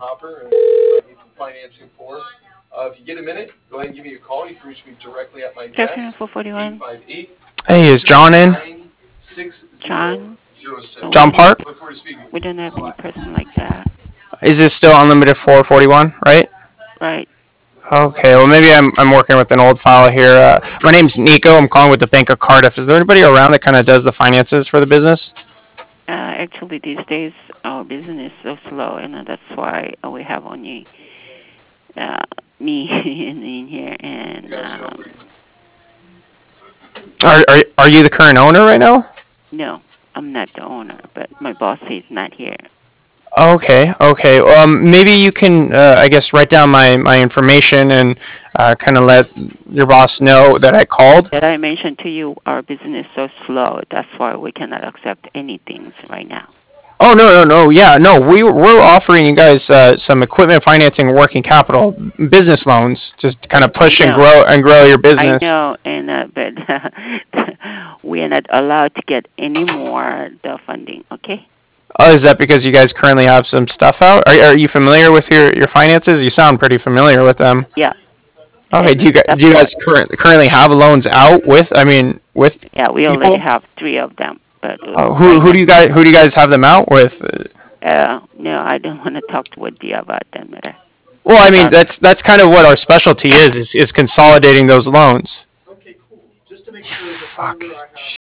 hopper and I need some financing for. If you get a minute, go ahead and give me a call. You can reach me directly at my Good afternoon, desk, 441. 858. Hey, is John in? John? John We Park? Look forward to speaking with we you. don't have any person like that. Is this still unlimited 441, right? Right. Okay, well maybe I'm working with an old file here. My name's Nico. I'm calling with the Bank of Cardiff. Is there anybody around that kind of does the finances for the business? Actually, these days our business is so slow, and that's why we have only uh, me in here. And Are you the current owner right now? no, I'm not the owner, but my boss is not here. Okay, okay. Maybe you can, I guess, write down my information and kind of let your boss know that I called. That I mentioned to you, our business is so slow. That's why we cannot accept anything right now. Oh no. Yeah, no. We're offering you guys some equipment financing, working capital, business loans, just to kind of I push and know, grow your I business. know, and but we are not allowed to get any more the funding. Okay. Oh, is that because you guys currently have some stuff out? Are you familiar with your finances? You sound pretty familiar with them. Yeah, Okay. and that's Do you why. guys currently have loans out with? I mean, with Yeah, we already people? have three of them, but right Who now, do you guys have them out with? no, I don't want to talk with you about that matter. Well, I mean Sorry. that's kind of what our specialty is consolidating those loans. Okay, cool. Just to make sure the phone Fuck. number I have